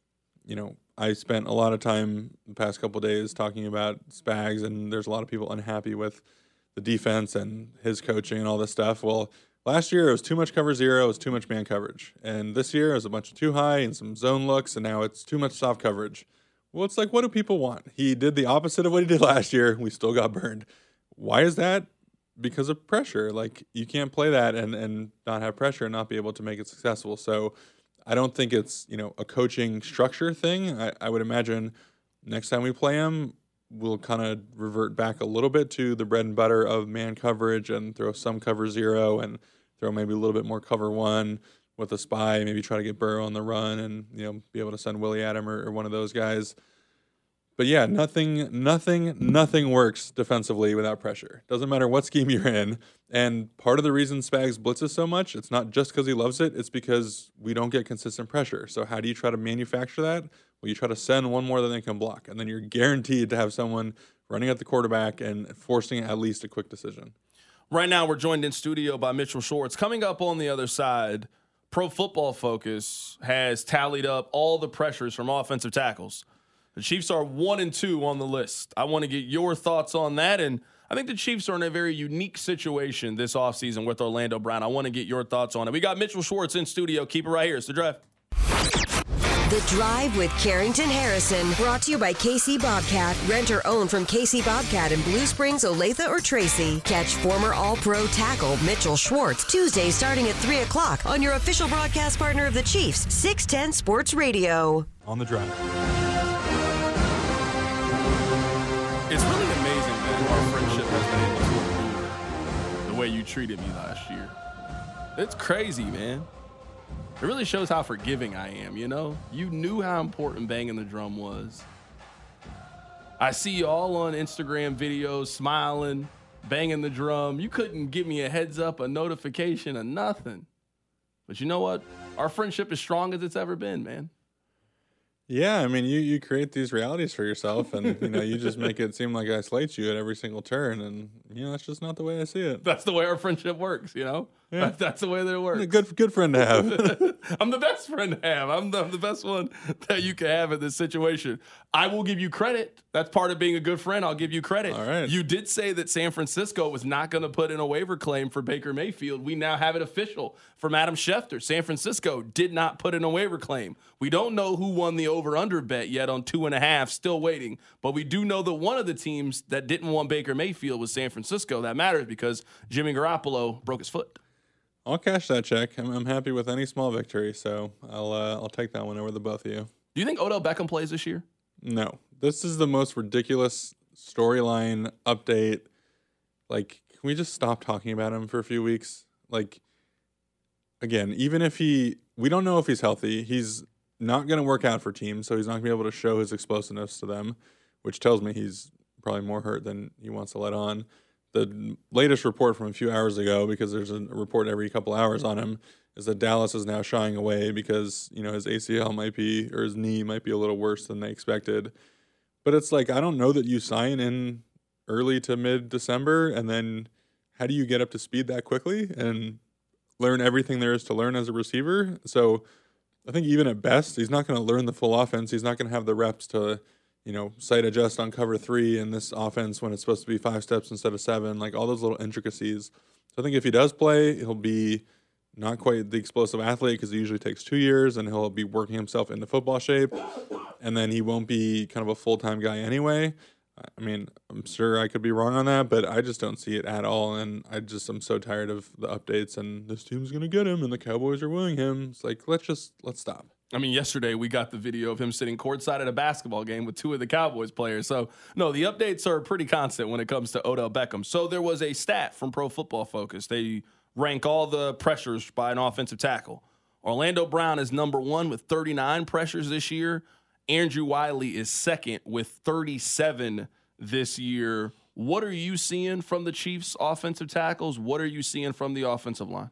I spent a lot of time the past couple of days talking about Spags, and there's a lot of people unhappy with the defense and his coaching and all this stuff. Well, last year it was too much cover zero, it was too much man coverage. And this year it was a bunch of too high and some zone looks, and now it's too much soft coverage. Well, it's like, what do people want? He did the opposite of what he did last year. We still got burned. Why is that? Because of pressure. Like, you can't play that and not have pressure and not be able to make it successful. So I don't think it's, a coaching structure thing. I would imagine next time we play him, we'll kind of revert back a little bit to the bread and butter of man coverage and throw some cover zero and throw maybe a little bit more cover one with a spy, maybe try to get Burrow on the run and, be able to send Willie Adam or one of those guys. But yeah, nothing works defensively without pressure. Doesn't matter what scheme you're in. And part of the reason Spags blitzes so much, it's not just because he loves it, it's because we don't get consistent pressure. So how do you try to manufacture that? Well, you try to send one more than they can block. And then you're guaranteed to have someone running at the quarterback and forcing at least a quick decision. Right now, we're joined in studio by Mitchell Schwartz. Coming up on the other side, Pro Football Focus has tallied up all the pressures from offensive tackles. The Chiefs are 1-2 on the list. I want to get your thoughts on that. And I think the Chiefs are in a very unique situation this offseason with Orlando Brown. I want to get your thoughts on it. We got Mitchell Schwartz in studio. Keep it right here. It's The Drive. The Drive with Carrington Harrison, brought to you by KC Bobcat. Rent or own from KC Bobcat in Blue Springs, Olathe, or Tracy. Catch former All-Pro tackle Mitchell Schwartz Tuesday starting at 3 o'clock on your official broadcast partner of the Chiefs, 610 Sports Radio. On The Drive. It's really amazing that our friendship has been able to endure the way you treated me last year. It's crazy, man. It really shows how forgiving I am, You knew how important banging the drum was. I see you all on Instagram videos smiling, banging the drum. You couldn't give me a heads up, a notification, or nothing. But you know what? Our friendship is strong as it's ever been, man. Yeah, I mean, you create these realities for yourself, and, you just make it seem like I slate you at every single turn, and, that's just not the way I see it. That's the way our friendship works, Yeah. That's the way that it works. A good friend to have. I'm the best friend to have. I'm the best one that you can have in this situation. I will give you credit. That's part of being a good friend. I'll give you credit. All right. You did say that San Francisco was not going to put in a waiver claim for Baker Mayfield. We now have it official from Adam Schefter. San Francisco did not put in a waiver claim. We don't know who won the over-under bet yet on 2.5. Still waiting. But we do know that one of the teams that didn't want Baker Mayfield was San Francisco. That matters because Jimmy Garoppolo broke his foot. I'll cash that check. I'm happy with any small victory, so I'll take that one over the both of you. Do you think Odell Beckham plays this year? No. This is the most ridiculous storyline update. Like, can we just stop talking about him for a few weeks? Like, again, even if we don't know if he's healthy. He's not going to work out for teams, so he's not going to be able to show his explosiveness to them, which tells me he's probably more hurt than he wants to let on. The latest report from a few hours ago, because there's a report every couple hours on him, is that Dallas is now shying away because, his ACL or his knee might be a little worse than they expected. But it's like, I don't know that you sign in early to mid-December, and then how do you get up to speed that quickly and learn everything there is to learn as a receiver? So I think even at best, he's not going to learn the full offense. He's not going to have the reps to, sight adjust on cover 3 in this offense when it's supposed to be 5 steps instead of 7, like all those little intricacies. So I think if he does play, he'll be not quite the explosive athlete because it usually takes 2 years, and he'll be working himself into football shape. And then he won't be kind of a full-time guy anyway. I mean, I'm sure I could be wrong on that, but I just don't see it at all. And I'm so tired of the updates and this team's going to get him and the Cowboys are wooing him. It's like, let's stop. I mean, yesterday we got the video of him sitting courtside at a basketball game with 2 of the Cowboys players. So, no, the updates are pretty constant when it comes to Odell Beckham. So there was a stat from Pro Football Focus. They rank all the pressures by an offensive tackle. Orlando Brown is number 1 with 39 pressures this year. Andrew Wiley is second with 37 this year. What are you seeing from the Chiefs' offensive tackles? What are you seeing from the offensive line?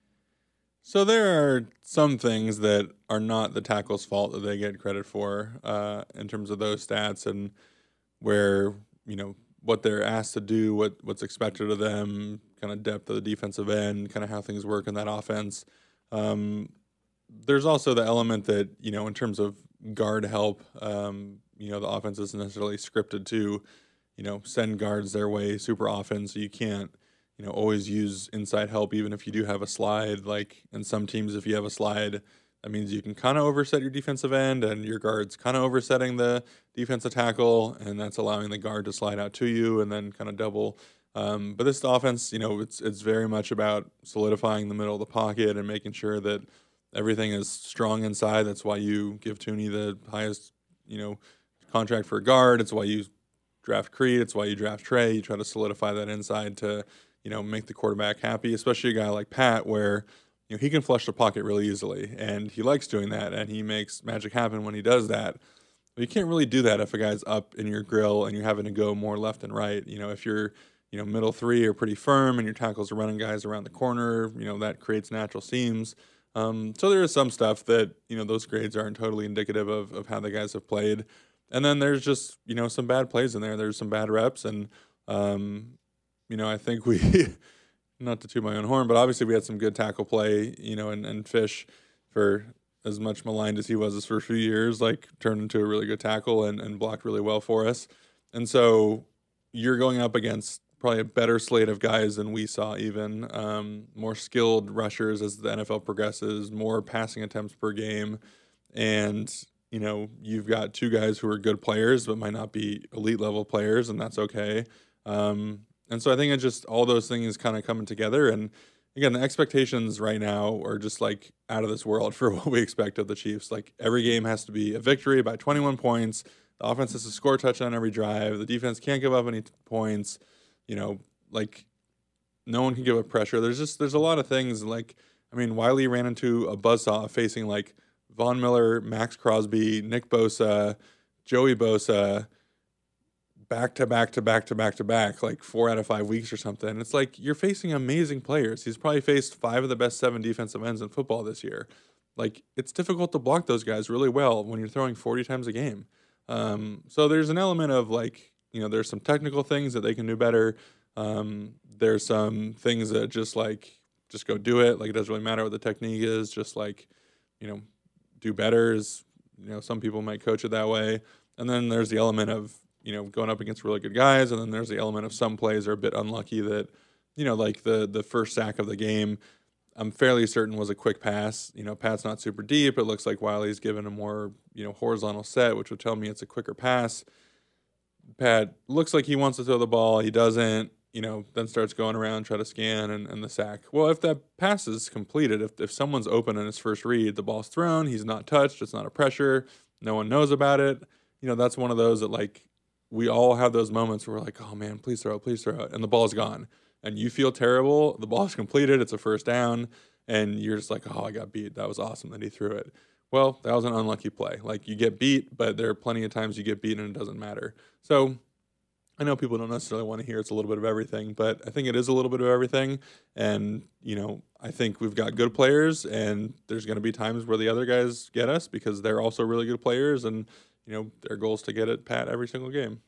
So there are some things that are not the tackle's fault that they get credit for in terms of those stats and where, what they're asked to do, what's expected of them, kind of depth of the defensive end, kind of how things work in that offense. There's also the element that, in terms of guard help, the offense isn't necessarily scripted to, send guards their way super often. So you can't, always use inside help, even if you do have a slide. Like in some teams, if you have a slide, that means you can kind of overset your defensive end and your guard's kind of oversetting the defensive tackle. And that's allowing the guard to slide out to you and then kind of double. But this offense, it's very much about solidifying the middle of the pocket and making sure that everything is strong inside. That's why you give Tooney the highest, contract for a guard. It's why you draft Creed. It's why you draft Trey. You try to solidify that inside to, make the quarterback happy, especially a guy like Pat where, he can flush the pocket really easily and he likes doing that and he makes magic happen when he does that. But you can't really do that if a guy's up in your grill and you're having to go more left and right. If you're, middle 3 are pretty firm and your tackles are running guys around the corner, that creates natural seams. So there is some stuff that, those grades aren't totally indicative of how the guys have played. And then there's just, some bad plays in there. There's some bad reps. And, I think we, not to toot my own horn, but obviously we had some good tackle play, and Fish, for as much maligned as he was his first few years, like turned into a really good tackle and blocked really well for us. And so you're going up against probably a better slate of guys than we saw even, more skilled rushers as the NFL progresses, more passing attempts per game. And, you've got 2 guys who are good players but might not be elite level players, and that's okay. And so I think it's just all those things kind of coming together. And again, the expectations right now are just like out of this world for what we expect of the Chiefs. Like every game has to be a victory by 21 points. The offense has to score a touchdown every drive. The defense can't give up any points. Like no one can give up pressure. There's a lot of things. Like, Wiley ran into a buzzsaw facing like Von Miller, Max Crosby, Nick Bosa, Joey Bosa, back to back, like 4 out of 5 weeks or something. It's like you're facing amazing players. He's probably faced 5 of the best 7 defensive ends in football this year. Like it's difficult to block those guys really well when you're throwing 40 times a game. So there's an element of like, there's some technical things that they can do better. There's some things that just go do it. Like it doesn't really matter what the technique is. Just like, do better is, some people might coach it that way. And then there's the element of, going up against really good guys. And then there's the element of some plays are a bit unlucky that, like the first sack of the game, I'm fairly certain was a quick pass. Pat's not super deep. It looks like Wiley's given a more, horizontal set, which would tell me it's a quicker pass. Pat looks like he wants to throw the ball. He doesn't, then starts going around, try to scan and the sack. Well, if that pass is completed, if someone's open in his first read, the ball's thrown, he's not touched, it's not a pressure, No one knows about it. That's one of those that, like, we all have those moments where we're like, oh man, please throw it. And the ball's gone. And you feel terrible. The ball's completed. It's a first down. And you're just like, oh, I got beat. That was awesome that he threw it. Well, that was an unlucky play. Like, you get beat, but there are plenty of times you get beat and it doesn't matter. So I know people don't necessarily want to hear it's a little bit of everything, but I think it is a little bit of everything. And, I think we've got good players, and there's going to be times where the other guys get us because they're also really good players. And, their goal is to get it pat every single game.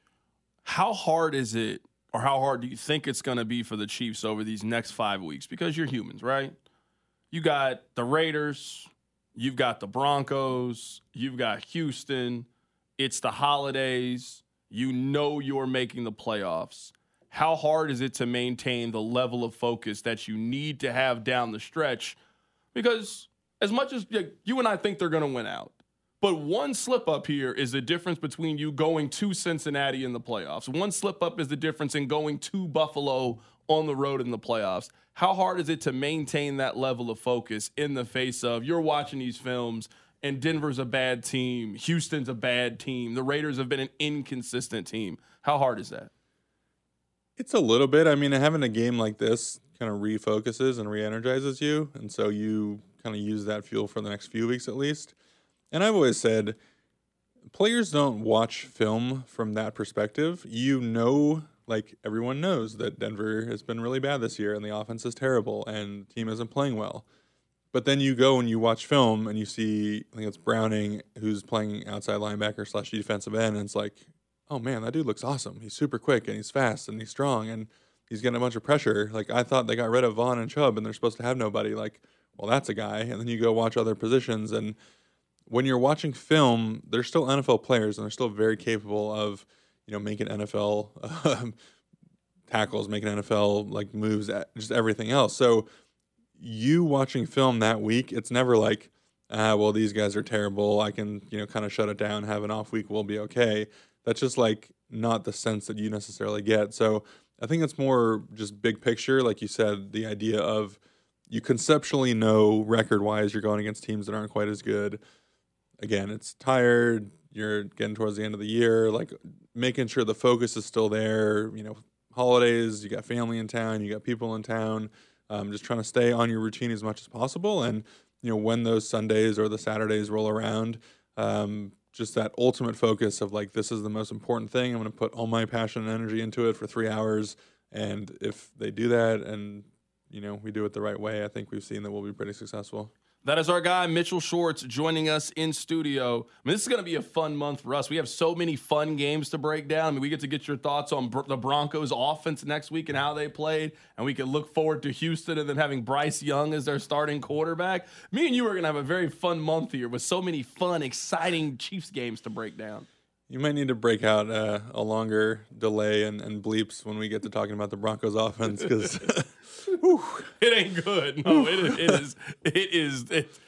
How hard is it, or how hard do you think it's going to be for the Chiefs over these next 5 weeks? Because you're humans, right? You got the Raiders, you've got the Broncos, you've got Houston. It's the holidays. You're making the playoffs. How hard is it to maintain the level of focus that you need to have down the stretch? Because as much as you and I think they're going to win out, but one slip up here is the difference between you going to Cincinnati in the playoffs. One slip up is the difference in going to Buffalo on the road in the playoffs. How hard is it to maintain that level of focus in the face of you're watching these films and Denver's a bad team, Houston's a bad team, the Raiders have been an inconsistent team? How hard is that? It's a little bit. I mean, having a game like this kind of refocuses and re-energizes you, and so you kind of use that fuel for the next few weeks at least. And I've always said, players don't watch film from that perspective. Like everyone knows that Denver has been really bad this year and the offense is terrible and the team isn't playing well. But then you go and you watch film and you see, I think it's Browning who's playing outside linebacker / defensive end, and it's like, oh man, that dude looks awesome. He's super quick and he's fast and he's strong and he's getting a bunch of pressure. Like, I thought they got rid of Vaughn and Chubb and they're supposed to have nobody. Like, well, that's a guy. And then you go watch other positions, and when you're watching film, they're still NFL players and they're still very capable of, making NFL tackles, making NFL like moves, just everything else. So you watching film that week, it's never like, well, these guys are terrible. I can, kind of shut it down, have an off week, we'll be okay. That's just like not the sense that you necessarily get. So I think it's more just big picture. Like you said, the idea of you conceptually know record-wise you're going against teams that aren't quite as good. Again, it's tired. You're getting towards the end of the year, like making sure the focus is still there. Holidays, you got family in town, you got people in town. Just trying to stay on your routine as much as possible. And, when those Sundays or the Saturdays roll around, just that ultimate focus of like, this is the most important thing. I'm going to put all my passion and energy into it for 3 hours. And if they do that and, we do it the right way, I think we've seen that we'll be pretty successful. That is our guy, Mitchell Schwartz, joining us in studio. I mean, this is going to be a fun month for us. We have so many fun games to break down. I mean, we get to get your thoughts on the Broncos' offense next week and how they played, and we can look forward to Houston and then having Bryce Young as their starting quarterback. Me and you are going to have a very fun month here with so many fun, exciting Chiefs games to break down. You might need to break out a longer delay and bleeps when we get to talking about the Broncos offense, because it ain't good. No, it is.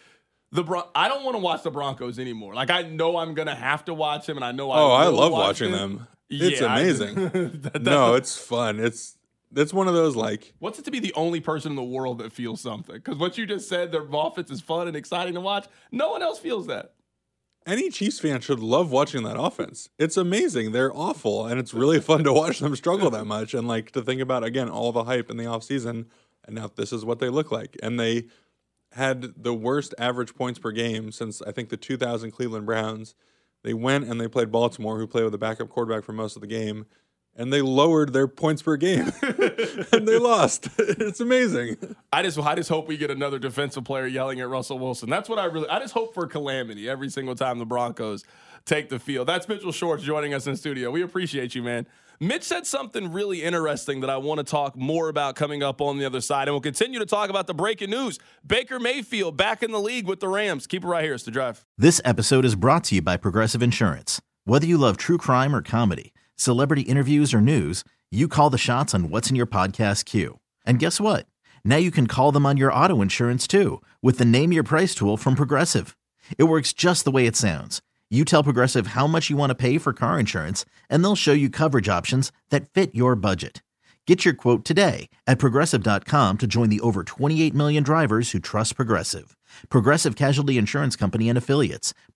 I don't want to watch the Broncos anymore. Like, I know I'm going to have to watch them, and I know I love watching them. It's amazing. No, it's fun. It's one of those, like... What's it to be the only person in the world that feels something? Because what you just said, their offense is fun and exciting to watch. No one else feels that. Any Chiefs fan should love watching that offense. It's amazing. They're awful, and it's really fun to watch them struggle that much and, like, to think about, again, all the hype in the offseason, and now this is what they look like. And they had the worst average points per game since, I think, the 2000 Cleveland Browns. They went and they played Baltimore, who played with a backup quarterback for most of the game, and they lowered their points per game, and they lost. It's amazing. I just hope we get another defensive player yelling at Russell Wilson. That's what I just hope for calamity every single time the Broncos take the field. That's Mitchell Schwartz joining us in the studio. We appreciate you, man. Mitch said something really interesting that I want to talk more about coming up on the other side, and we'll continue to talk about the breaking news. Baker Mayfield back in the league with the Rams. Keep it right here. It's The Drive. This episode is brought to you by Progressive Insurance. Whether you love true crime or comedy, celebrity interviews or news, you call the shots on what's in your podcast queue. And guess what? Now you can call them on your auto insurance too with the Name Your Price tool from Progressive. It works just the way it sounds. You tell Progressive how much you want to pay for car insurance, and they'll show you coverage options that fit your budget. Get your quote today at Progressive.com to join the over 28 million drivers who trust Progressive. Progressive Casualty Insurance Company and Affiliates.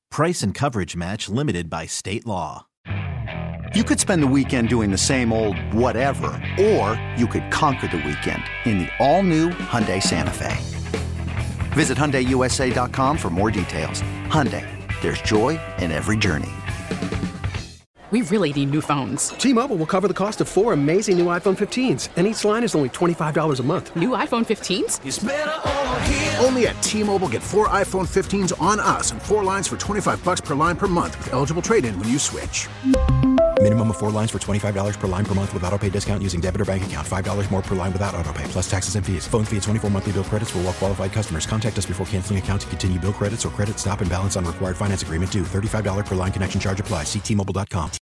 Price and coverage match limited by state law. You could spend the weekend doing the same old whatever, or you could conquer the weekend in the all-new Hyundai Santa Fe. Visit HyundaiUSA.com for more details. Hyundai, there's joy in every journey. We really need new phones. T-Mobile will cover the cost of 4 amazing new iPhone 15s, and each line is only $25 a month. New iPhone 15s? It's better over here. Only at T-Mobile, get 4 iPhone 15s on us and 4 lines for $25 per line per month with eligible trade-in when you switch. Minimum of 4 lines for $25 per line per month with autopay discount using debit or bank account. $5 more per line without autopay, plus taxes and fees. Phone fee at 24 monthly bill credits for well-qualified customers. Contact us before canceling account to continue bill credits or credit stop and balance on required finance agreement due. $35 per line connection charge applies. See T-Mobile.com.